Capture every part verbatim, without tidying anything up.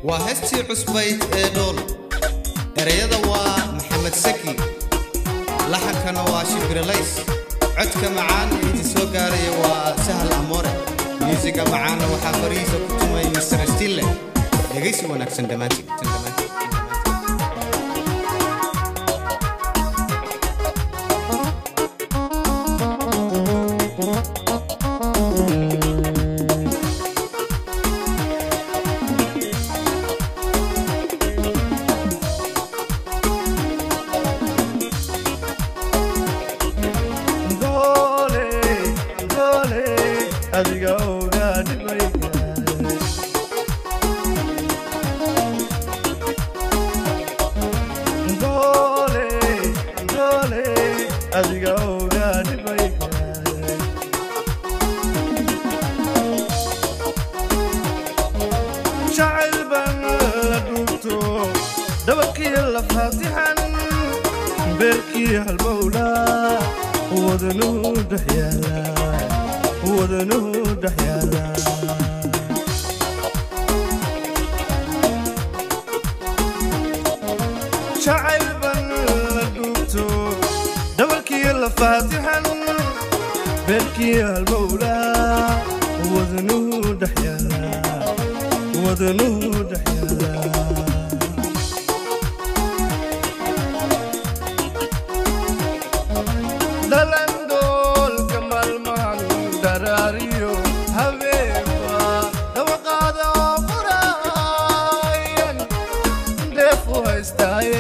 وهستي عصبيت دول erayada waa maxamed saki laxankana waa shibrelays codka macaan ee soo gaaray waa sahal amore musiga macaan waxa fariisa ku tumay mister Stille dhageysi wanaagsan dhamaantii adiga ogaad bayga dole dole adiga ogaad bayga shacil ban la dhunto dabakii la faatihan beerkii halbowla wadanu dhaxyaala ودنو دحيالا شعل بندوتو دولكي الفاتحا بلكي المولى ودنو دحيالا ودنو دحيالا دراريو حبيبا دوقادا قراين دفو هستاي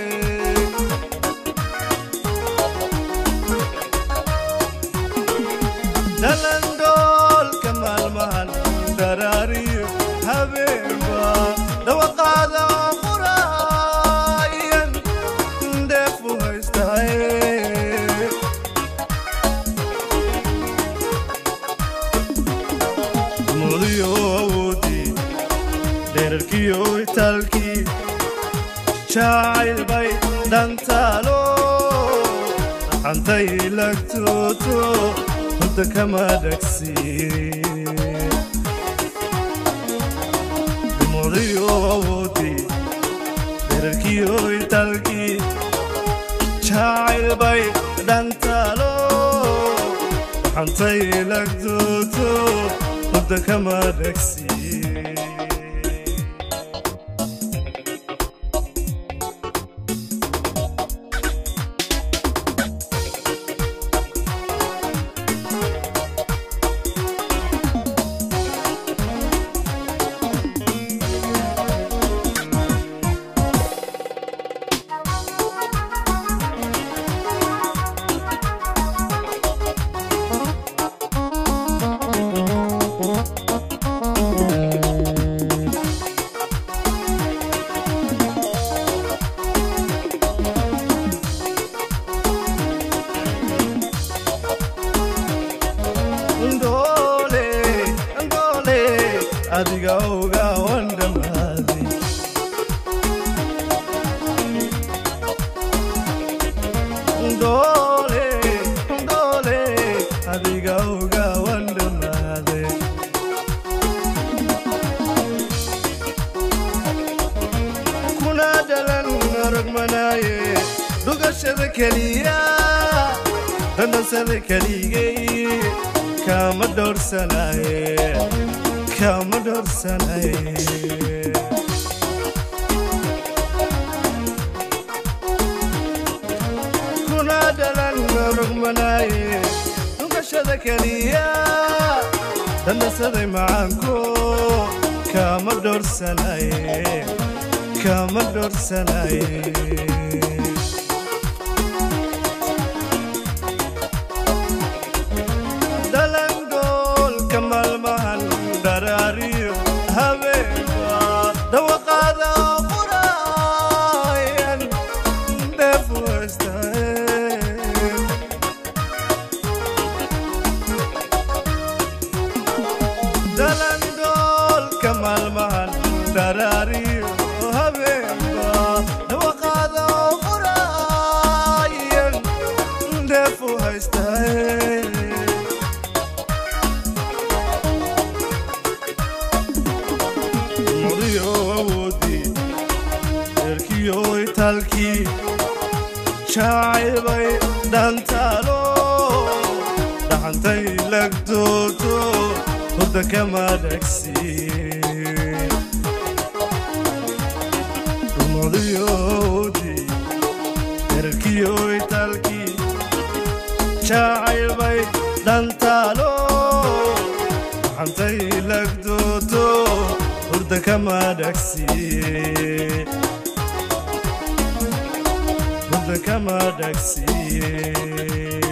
دلندول كمال مال دراريو حبيبا دوقادا قراين دفو هستاي مودي دركيو تالكي شاعل باي دانتالو انتي لكتوتو انت كما دكسي مودي دركيو تالكي شاعل باي دانتالو انتي لكتوتو انت كما دكسي adiga oga wandamaadi dole dole adiga oga wandamaadi kuna dalan ragmanaye dugashada kaliya danasada kaligay kama doorsanaye kama doorsanaye kuna dalan rugmanaye dugashada kaliya danasada macaanko kama doorsanaye kama doorsanaye دراريو حبيبا دوقادا قراين دفو هستاي دلن دول كمال مهل دراريو حبيبا دوقادا قراين دفو هستاي مضيو talki shacibay dhantalo dhaxantay lagdooto hurda kama dhagsi rumadiyoodi erkiyoy talki shacibay dhantalo dhaxantay lagdooto hurda kama dhagsi hurda kama dhagsi